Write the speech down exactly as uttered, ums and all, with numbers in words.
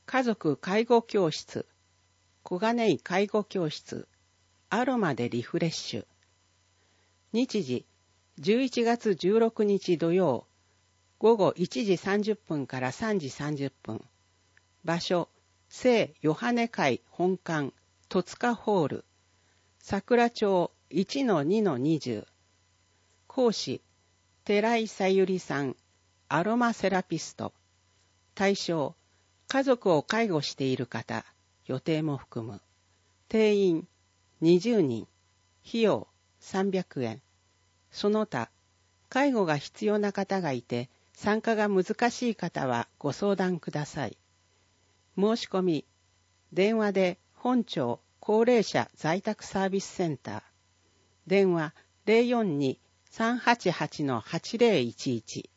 家族介護教室、小金井介護教室、アロマでリフレッシュ。日時、じゅういちがつじゅうろくにち土曜、午後いちじさんじゅっぷんからさんじさんじゅっぷん。場所、聖ヨハネ会本館、戸塚ホール、桜町 いちのにのにじゅう。講師、寺井さゆりさん、アロマセラピスト。対象、家族を介護している方、予定も含む。定員、にじゅうにん。費用、さんびゃくえん。その他、介護が必要な方がいて、参加が難しい方はご相談ください。申し込み、電話で本庁高齢者在宅サービスセンター。電話 ゼロよんに さんはちはち はちゼロいちいち。